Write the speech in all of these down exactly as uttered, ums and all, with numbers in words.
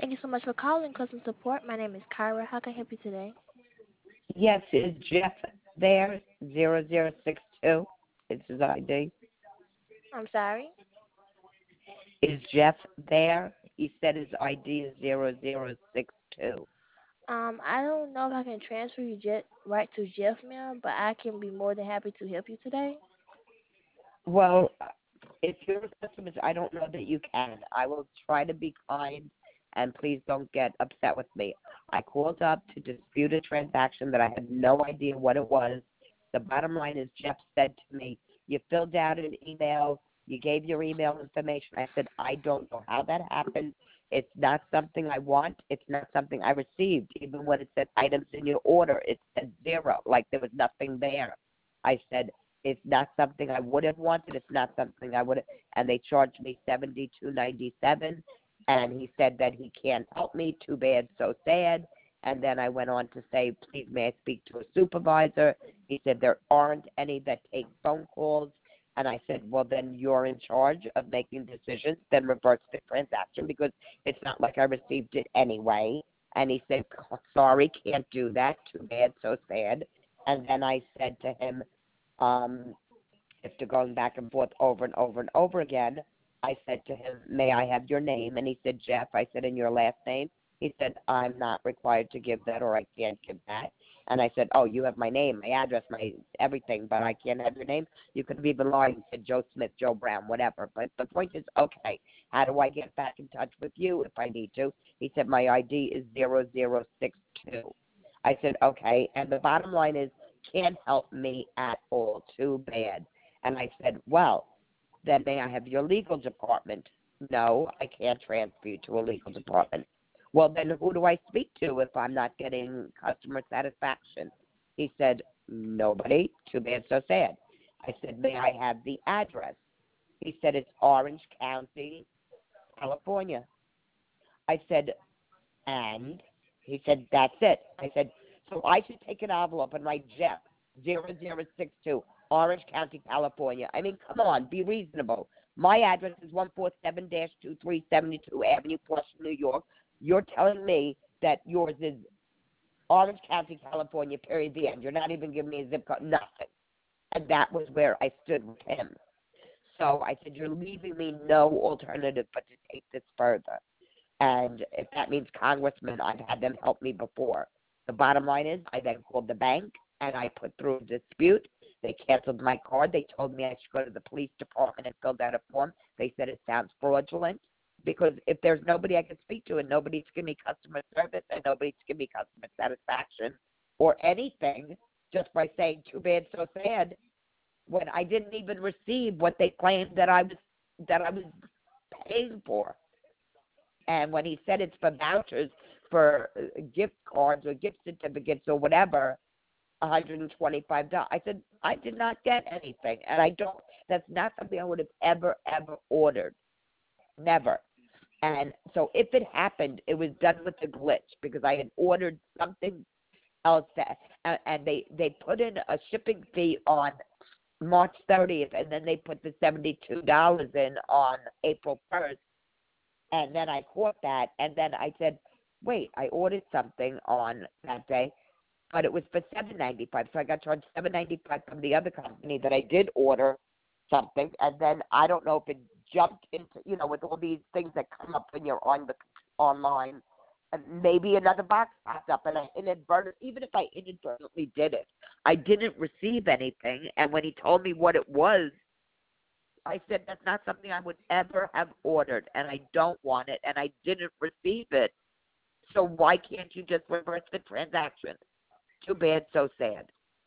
Thank you so much for calling customer support. My name is Kyra. How can I help you today? Yes, is Jeff there? Zero zero six two. It's his I D. I'm sorry. Is Jeff there? He said his I D is zero zero six two. Um, I don't know if I can transfer you jet right to Jeff, ma'am, but I can be more than happy to help you today. Well, if you're a customer, I don't know that you can. I will try to be kind, and please don't get upset with me. I called up to dispute a transaction that I had no idea what it was. The bottom line is Jeff said to me, you filled out an email, you gave your email information. I said, I don't know how that happened. It's not something I want. It's not something I received. Even when it said items in your order, it said zero, like there was nothing there. I said, it's not something I would have wanted. It's not something I would have. And they charged me seventy-two ninety-seven. And he said that he can't help me. Too bad, so sad. And then I went on to say, please, may I speak to a supervisor? He said there aren't any that take phone calls. And I said, well, then you're in charge of making decisions. Then reverse the transaction because it's not like I received it anyway. And he said, sorry, can't do that. Too bad, so sad. And then I said to him, um, after going back and forth over and over and over again, I said to him, may I have your name? And he said, Jeff. I said, and your last name? He said, I'm not required to give that or I can't give that. And I said, oh, you have my name, my address, my everything, but I can't have your name? You could have even lied and said Joe Smith, Joe Brown, whatever. But the point is, okay, how do I get back in touch with you if I need to? He said, my I D is zero zero six two. I said, okay. And the bottom line is, can't help me at all. Too bad. And I said, well, then may I have your legal department? No, I can't transfer you to a legal department. Well, then who do I speak to if I'm not getting customer satisfaction? He said, nobody. Too bad, so sad. I said, may I have the address? He said, it's Orange County, California. I said, and? He said, that's it. I said, so I should take an envelope and write Jeff, zero zero six two, Orange County, California. I mean, come on, be reasonable. My address is one forty-seven dash twenty-three seventy-two Avenue, Flushing, New York. You're telling me that yours is Orange County, California, period, the end. You're not even giving me a zip code, nothing. And that was where I stood with him. So I said, you're leaving me no alternative but to take this further. And if that means congressmen, I've had them help me before. The bottom line is I then called the bank and I put through a dispute. They canceled my card. They told me I should go to the police department and fill out a form. They said it sounds fraudulent because if there's nobody I can speak to and nobody's giving me customer service and nobody's giving me customer satisfaction or anything just by saying too bad, so sad, when I didn't even receive what they claimed that I was that I was paying for. And when he said it's for vouchers for uh, gift cards or gift certificates or whatever, one hundred twenty-five dollars. I said, I did not get anything. And I don't, that's not something I would have ever, ever ordered. Never. And so if it happened, it was done with a glitch because I had ordered something else that, and, and they, they put in a shipping fee on March thirtieth, and then they put the seventy-two dollars in on April first. And then I caught that, and then I said, wait, I ordered something on that day, but it was for seven ninety-five. So I got charged seven ninety-five from the other company that I did order something, and then I don't know if it jumped into, you know, with all these things that come up when you're on the online, and maybe another box popped up, and I inadvertently, even if I inadvertently did it, I didn't receive anything. And when he told me what it was, I said that's not something I would ever have ordered, and I don't want it, and I didn't receive it. So why can't you just reverse the transaction? Too bad, so sad.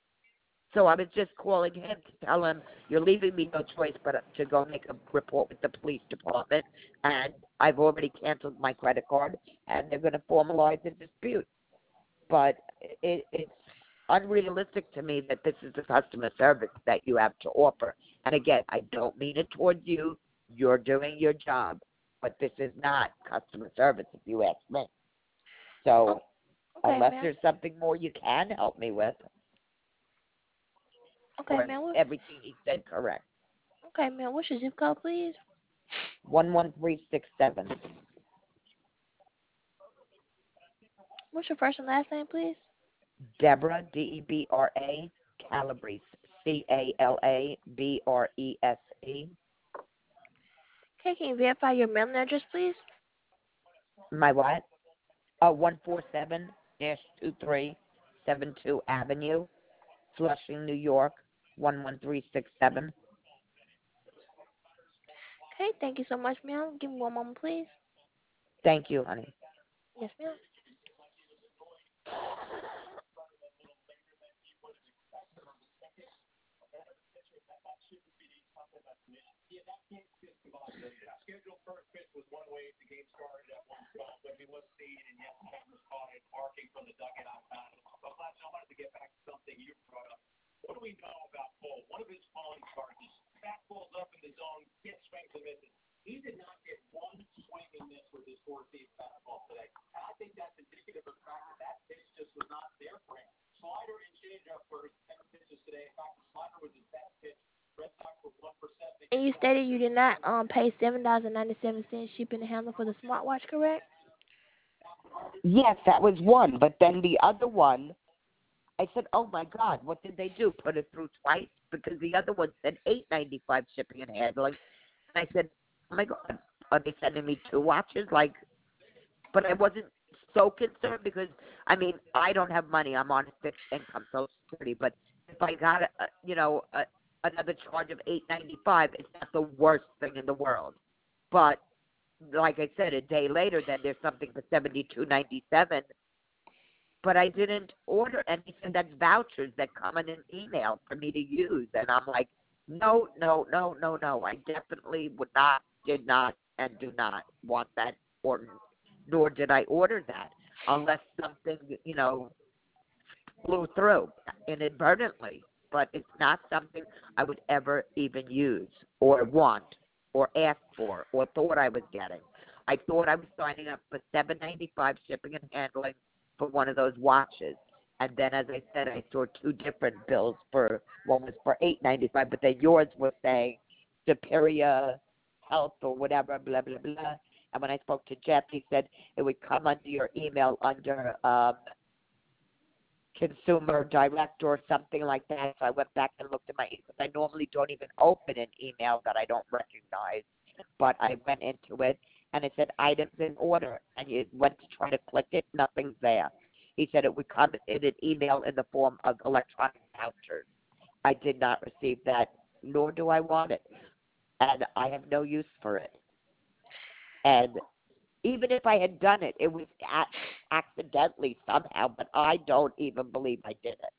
So I was just calling him to tell him, you're leaving me no choice but to go make a report with the police department, and I've already canceled my credit card, and they're going to formalize the dispute. But it, it's unrealistic to me that this is the customer service that you have to offer. And again, I don't mean it towards you. You're doing your job, but this is not customer service, if you ask me. Oh, So okay, unless ma'am. there's something more you can help me with, Okay, or is ma'am. What, everything he said correct? okay, ma'am. What's your zip code, please? Okay, ma'am. What's your zip code, please? one one three six seven. What's your first and last name, please? Deborah, D E B R A, Calabrese, C A L A B R E S E. Okay, can you verify your mailing address, please? My what? Oh, one four seven dash two three seven two Avenue, Flushing, New York, one one three six seven. Okay, thank you so much, ma'am. Give me one moment, please. Thank you, honey. Yes, ma'am. And you stated you did not um pay seven dollars and ninety seven cents shipping and handling for the smartwatch, correct? Yes, that was one, but then the other one, I said, "Oh my God, what did they do? Put it through twice?" Because the other one said eight ninety five shipping and handling, and I said, "Oh my God, are they sending me two watches?" Like, but I wasn't so concerned because I mean I don't have money. I'm on fixed income, Social Security. But if I got a, a you know a, another charge of eight ninety five, it's not the worst thing in the world. But like I said, a day later, then there's something for seventy two ninety seven. But I didn't order anything. That's vouchers that come in an email for me to use, and I'm like, no, no, no, no, no. I definitely would not, did not, and do not want that, or nor did I order that, unless something, you know, flew through inadvertently. But it's not something I would ever even use or want or ask for or thought I was getting. I thought I was signing up for seven ninety five shipping and handling for one of those watches. And then, as I said, I saw two different bills for one was for eight ninety five, but then yours was saying Superior Health or whatever, blah blah blah. And when I spoke to Jeff, he said it would come under your email under um, Consumer Direct or something like that. So I went back and looked at my email. I normally don't even open an email that I don't recognize, but I went into it and it said items in order, and you went to try to click it, nothing's there. He said it would come in an email in the form of electronic vouchers. I did not receive that, nor do I want it, and I have no use for it. And even if I had done it, it was a- accidentally somehow, but I don't even believe I did it.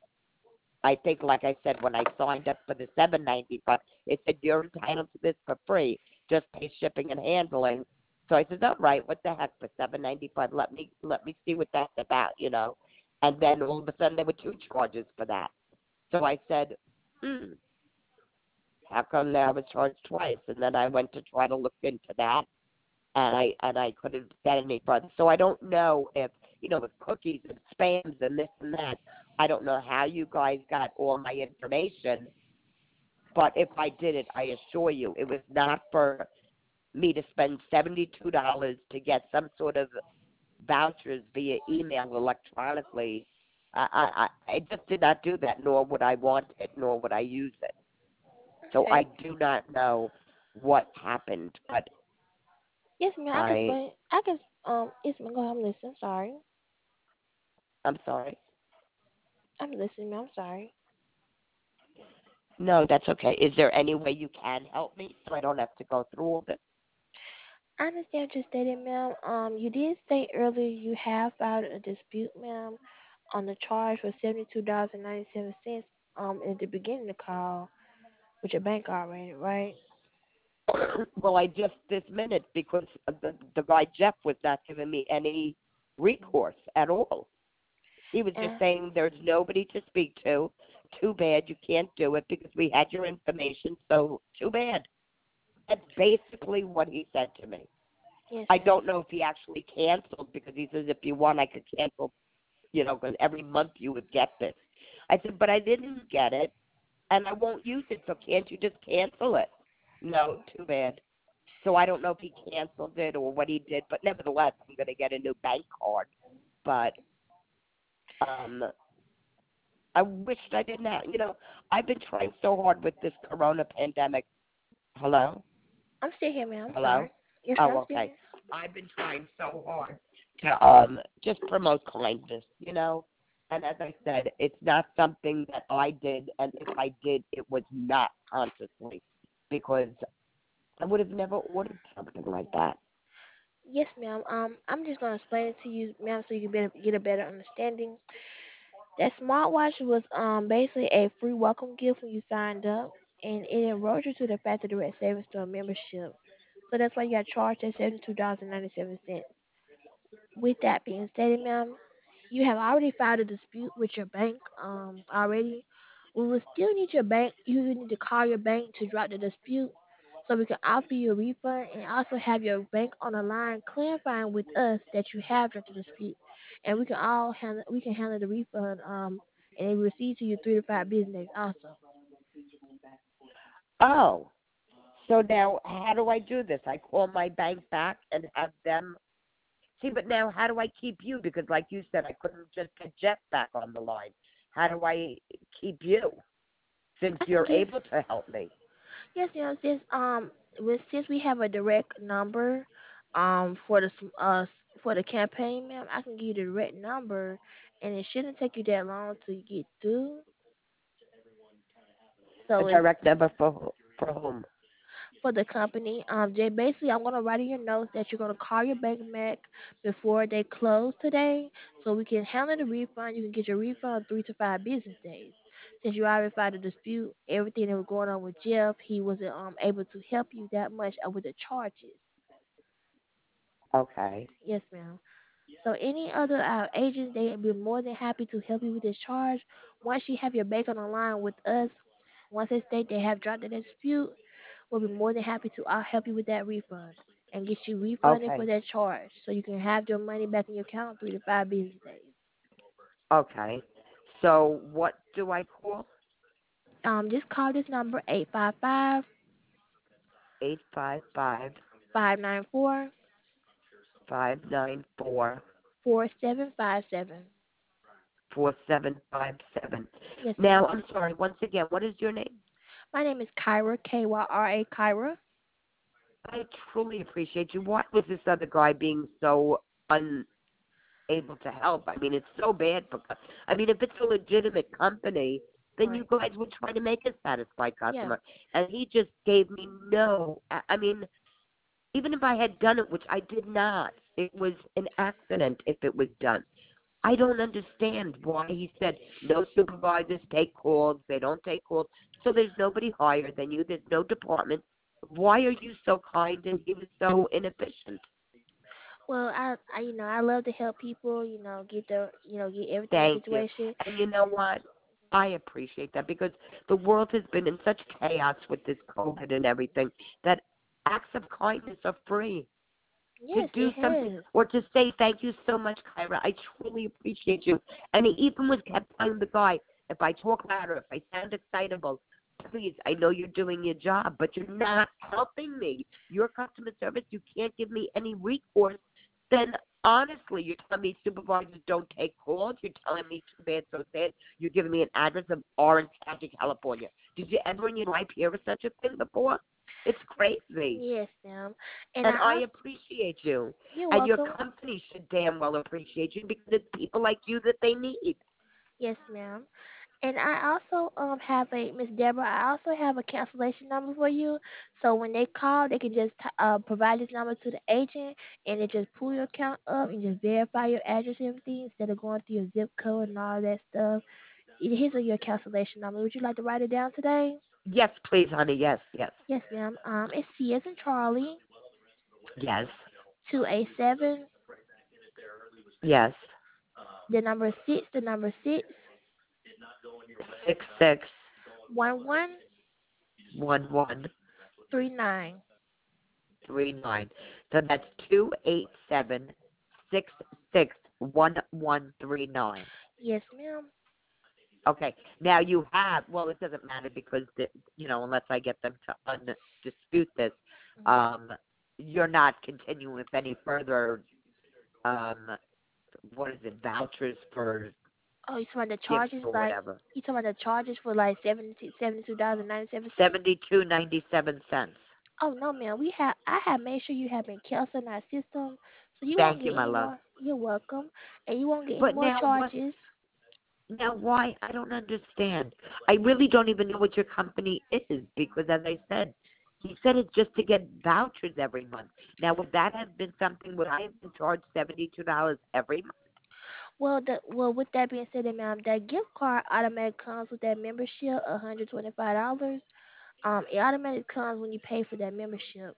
I think, like I said, when I signed up for the seven ninety five, it said you're entitled to this for free, just pay shipping and handling. So I said, all right, what the heck, for seven ninety five? Let me let me see what that's about, you know. And then all of a sudden there were two charges for that. So I said, hmm, how come now I was charged twice? And then I went to try to look into that, and I and I couldn't get any further. So I don't know if, you know, with cookies and spams and this and that, I don't know how you guys got all my information, but if I did it, I assure you, it was not for me to spend seventy-two dollars to get some sort of vouchers via email electronically. I, I, I I just did not do that, nor would I want it, nor would I use it. So I Okay. do not know what happened, but Yes, ma'am. I can I, explain. I can um. Yes, ma'am. Go ahead. I'm listening. Sorry. I'm sorry. I'm listening, ma'am. I'm sorry. No, that's okay. Is there any way you can help me so I don't have to go through all this? I understand what you stated, ma'am. Um, you did say earlier you have filed a dispute, ma'am, on the charge for seventy-two dollars and ninety-seven cents. Um, at the beginning of the call with your bank already, right? Well, I just this minute because the the guy Jeff was not giving me any recourse at all. He was just And saying there's nobody to speak to. Too bad you can't do it because we had your information. So too bad. That's basically what he said to me. yes, I ma'am. don't know if he actually canceled because he says if you want, I could cancel. You know, because every month you would get this. I said, but I didn't get it, and I won't use it. So can't you just cancel it? No, too bad. So I don't know if he canceled it or what he did, but nevertheless, I'm going to get a new bank card. but um, I wished I didn't have. You know, I've been trying so hard with this Corona pandemic. Hello, I'm still here, ma'am. I'm hello. sorry. Yes, ma'am. Oh, I'm still okay. here. I've been trying so hard to um just promote kindness, you know. And as I said, it's not something that I did, and if I did, it was not consciously, because I would have never ordered something like that. Yes, ma'am. Um, I'm just gonna explain it to you, ma'am, so you can better, get a better understanding. That smartwatch was um basically a free welcome gift when you signed up, and it enrolled you to the Factor Direct Savings Store membership. So that's why you got charged at seventy-two dollars and ninety-seven cents. With that being said, ma'am, you have already filed a dispute with your bank um already. We will still need your bank. You will need to call your bank to drop the dispute, so we can offer you a refund and also have your bank on the line clarifying with us that you have dropped the dispute, and we can all handle we can handle the refund um and it will receive to you three to five business days also. Oh, so now how do I do this? I call my bank back and have them see, but now how do I keep you? Because like you said, I couldn't just get Jeff back on the line. How do I keep you since I can you're give able to help me? yes, you know, since um with since we have a direct number um for the s- uh s- for the campaign, ma'am, I can give you the direct number, and it shouldn't take you that long to get through. A So it's direct number for who- for whom? for the company. Um, Jay, basically, I'm gonna write in your notes that you're gonna call your bank back before they close today, so we can handle the refund. You can get your refund three to five business days. Since you already filed a dispute, everything that was going on with Jeff, he wasn't um able to help you that much uh, with the charges. Okay. Yes, ma'am. So any other uh, agents, they would be more than happy to help you with this charge. Once you have your bank on the line with us, once they state they have dropped the dispute, we'll be more than happy to uh, help you with that refund and get you refunded for Okay. that charge, so you can have your money back in your account three to five business days. Okay. So what do I call? Um, just call this number eight five five, Eight five five five nine four, five nine four four seven five seven. four seven five seven. Yes, Now, ma'am. I'm sorry. Once again, what is your name? My name is Kyra, K Y R A, Kyra. I truly appreciate you. Why was this other guy being so unable to help? I mean, it's so bad for. cu- I mean, if it's a legitimate company, then you Right. guys would try to make a satisfied Yeah. customer. And he just gave me no. I I mean, even if I had done it, which I did not, it was an accident if it was done. I don't understand why he said no supervisors take calls. They don't take calls. So there's nobody higher than you. There's no department. Why are you so kind and he was so inefficient? Well, I, I, you know, I love to help people. You know, get the, you know, get everything in Thank you. situation. And you know what? I appreciate that because the world has been in such chaos with this COVID and everything that acts of kindness are free. To Yes, do it something has. or to say thank you so much, Kyra. I truly appreciate you. And he even was kept telling the guy, if I talk louder, if I sound excitable, please, I know you're doing your job, but you're not helping me. Your customer service, you can't give me any recourse. Then honestly, you're telling me supervisors don't take calls. You're telling me too bad, so sad. You're giving me an address of Orange County, California. Did you ever in your life hear of such a thing before? It's crazy. Yes, ma'am. And And I I also, appreciate you. you're And your welcome. company should damn well appreciate you because it's people like you that they need. Yes, ma'am. And I also um have a Miss Deborah. I also have a cancellation number for you. So when they call, they can just t- uh provide this number to the agent, and it just pull your account up and just verify your address and everything instead of going through your zip code and all that stuff. It- Here's your cancellation number. Would you like to write it down today? Yes, please, honey. Yes, yes, Yes, ma'am. Um, it's C as in Charlie, yes, two eight seven, yes. the number six, the number six, Six six one one one one three nine. three nine. So that's two eight seven six six one one three nine. Yes, ma'am. Okay. Now you have. Well, it doesn't matter because the, you know unless I get them to undispute this, Mhm. um, you're not continuing with any further um what is it, vouchers for Oh, you talking about the gifts charges? or Like whatever. you talking about the charges for like seventy seventy two dollars and ninety seven cents? Seventy-two ninety-seven cents. Oh no, ma'am. We have I have made sure you have been canceling our system, so you won't Thank get you, my any love. more. You're welcome, and you won't get any But more now what? charges. Now why? I don't understand. I really don't even know what your company is because, as I said, he said it's just to get vouchers every month. Now, would that have been something? Would I have been charged seventy-two dollars every month? Well, the well with that being said, then, ma'am, that gift card automatic comes with that membership, one hundred twenty five dollars. Um, it automatically comes when you pay for that membership.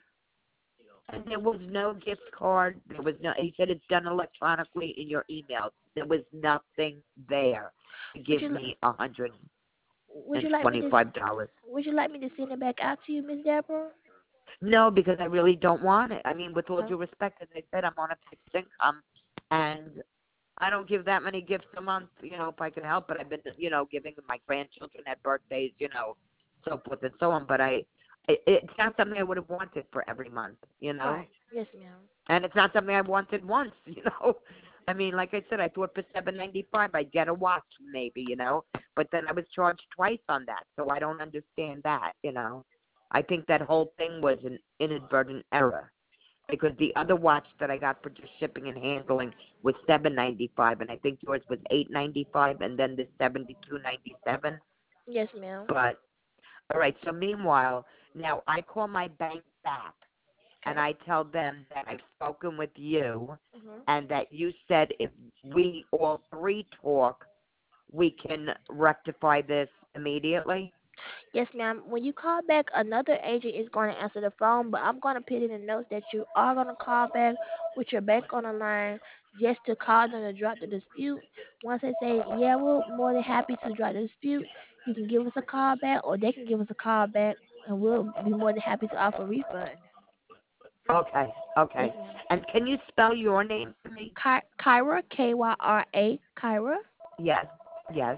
And there was no gift card. There was no. He said it's done electronically in your email. There was nothing there to Would give you li- me a hundred would and you like me to twenty-five dollars. would you like me to send it back out to you, Miss Deborah? No, because I really don't want it. I mean, with all Okay. due respect, as I said, I'm on a fixed income, and I don't give that many gifts a month. You know, if I can help it, I've been, you know, giving my grandchildren at birthdays, you know, so forth and so on. But I, it, it's not something I would have wanted for every month. You know. Right. Yes, ma'am. And it's not something I wanted once, you know. I mean, like I said, I thought for seven ninety five I'd get a watch maybe, you know. But then I was charged twice on that, so I don't understand that, you know. I think that whole thing was an inadvertent error because the other watch that I got for just shipping and handling was seven ninety five, and I think yours was eight ninety five, and then the seventy two ninety seven. Yes, ma'am. But all right, so meanwhile, now I call my bank back and Okay. I tell them that I've spoken with you Mhm. and that you said if we all three talk, we can rectify this immediately. Yes, ma'am. When you call back, another agent is going to answer the phone, but I'm going to put in the notes that you are going to call back with your bank on the line just to call them to drop the dispute. Once they say, yeah, we're more than happy to drop the dispute, you can give us a call back or they can give us a call back and we'll be more than happy to offer a refund. Okay, Yes, okay. ma'am. And can you spell your name for me? Ky- Kyra, K Y R A, Kyra. Yes, yes.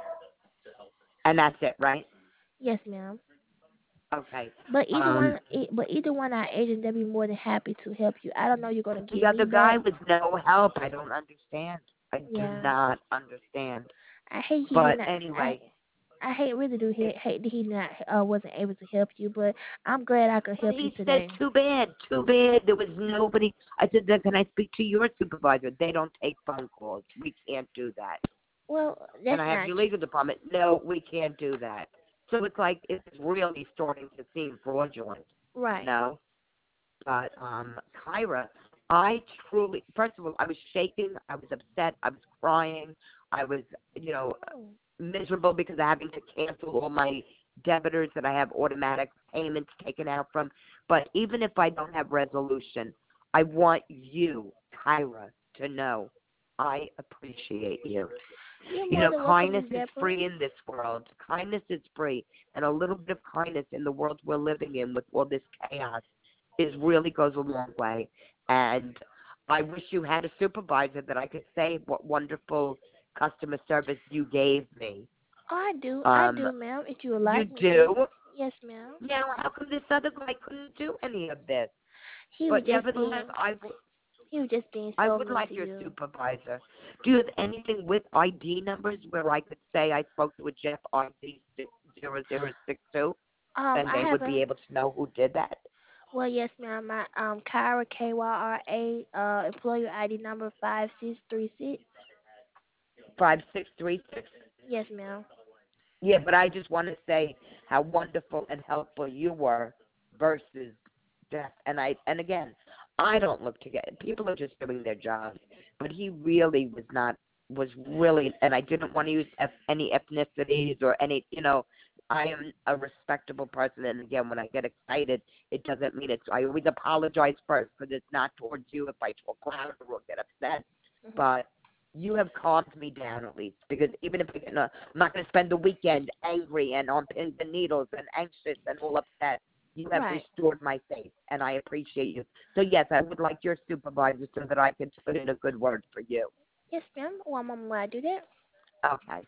And that's it, right? Yes, ma'am. Okay. But either Um, one, e- but either one of our agents, they'll be more than happy to help you. I don't know you're gonna the get me other back. guy was no help. I don't understand. I do Yeah, not understand. I hate he did But not. I anyway, I hate really do it, hate, hate that he not uh wasn't able to help you. But I'm glad I could well, help you he said, today. too bad, too bad. There was nobody. I said, then can I speak to your supervisor? They don't take phone calls. We can't do that. Well, Can that's I have not your tr- legal department? No, we can't do that. So it's like it's really starting to seem fraudulent, you right. know? But um, Kyra, I truly, first of all, I was shaking. I was upset. I was crying. I was, you know, Oh, miserable because of having to cancel all my debitors that I have automatic payments taken out from. But even if I don't have resolution, I want you, Kyra, to know I appreciate you. you're You more know, than welcome, kindness Miss is Deborah. free in this world. Kindness is free. And a little bit of kindness in the world we're living in with all this chaos is really goes a long way. And I wish you had a supervisor that I could say what wonderful customer service you gave me. Oh, I do, I Um, do, ma'am. If you would you like me to. do? Yes, ma'am. Now, how come this other guy couldn't do any of this? He was But just nevertheless, being I would he was just being I so would mean like to your you. supervisor. Do you have anything with I D numbers where I could say I spoke to a Jeff I D zero zero six two, Um, and I they would be haven't. able to know who did that? Well, yes, ma'am. My um, Kyra K Y R A, uh, employer I D number five six three six. Five six three six. Yes, ma'am. Yeah, but I just want to say how wonderful and helpful you were versus Jeff. And I and again, I don't look to get people are just doing their jobs, but he really was not was really. And I didn't want to use F, any ethnicities or any. You know, I am a respectable person, and again, when I get excited, it doesn't mean it's. I always apologize first because it's not towards you if I talk loud or get upset, Hmm. but you have calmed me down at least because even if I get, I'm not going to spend the weekend angry and on pins and needles and anxious and all upset. You have Right. restored my faith, and I appreciate you. So yes, I would like your supervisor so that I could put in a good word for you. Yes, ma'am. One moment while I do that. Okay.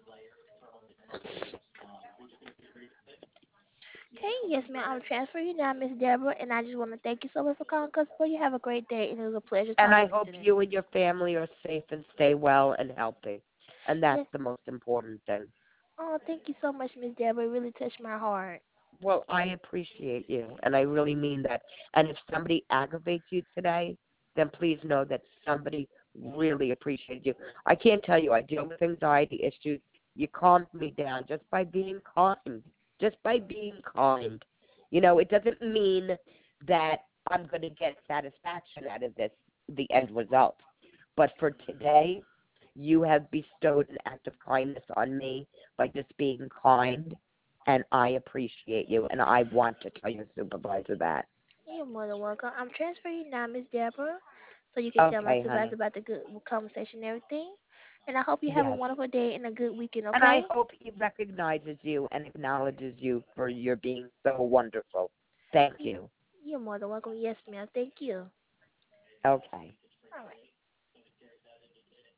Okay, yes, ma'am. I'll transfer you now, Miss Deborah, and I just want to thank you so much for calling Customer. You have a great day, and it was a pleasure And I talking hope to you. you and your family are safe and stay well and healthy. And that's Yes. the most important thing. Oh, thank you so much, Miss Deborah. It really touched my heart. Well, I appreciate you, and I really mean that. And if somebody aggravates you today, then please know that somebody really appreciated you. I can't tell you, I deal with anxiety issues. You calmed me down just by being kind, just by being kind. You know, it doesn't mean that I'm going to get satisfaction out of this, the end result. But for today, you have bestowed an act of kindness on me by just being kind, and I appreciate you, and I want to tell your supervisor that. You're more than welcome. I'm transferring you now, Miss Deborah, so you can tell my Okay, supervisor honey. about the good conversation and everything. And I hope you have a Yes. wonderful day and a good weekend, And I okay? hope he recognizes you and acknowledges you for your being so wonderful. Thank You- you. You're more than welcome. Yes, ma'am. Thank you. Okay. All right.